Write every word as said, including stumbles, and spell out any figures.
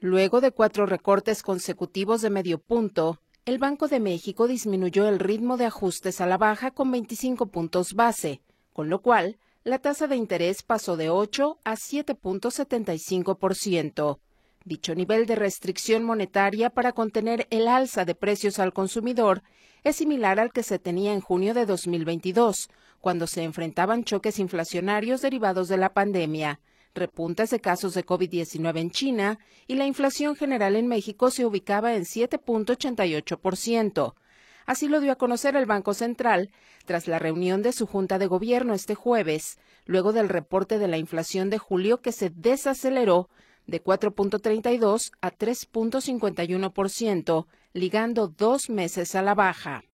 Luego de cuatro recortes consecutivos de medio punto, el Banco de México disminuyó el ritmo de ajustes a la baja con veinticinco puntos base, con lo cual la tasa de interés pasó de ocho a siete punto setenta y cinco por ciento. Dicho nivel de restricción monetaria para contener el alza de precios al consumidor es similar al que se tenía en junio de dos mil veintidós, cuando se enfrentaban choques inflacionarios derivados de la pandemia, repuntes de casos de COVID diecinueve en China y la inflación general en México se ubicaba en siete punto ochenta y ocho por ciento. Así lo dio a conocer el Banco Central tras la reunión de su Junta de Gobierno este jueves, luego del reporte de la inflación de julio que se desaceleró de cuatro punto treinta y dos a tres punto cincuenta y uno por ciento, ligando dos meses a la baja.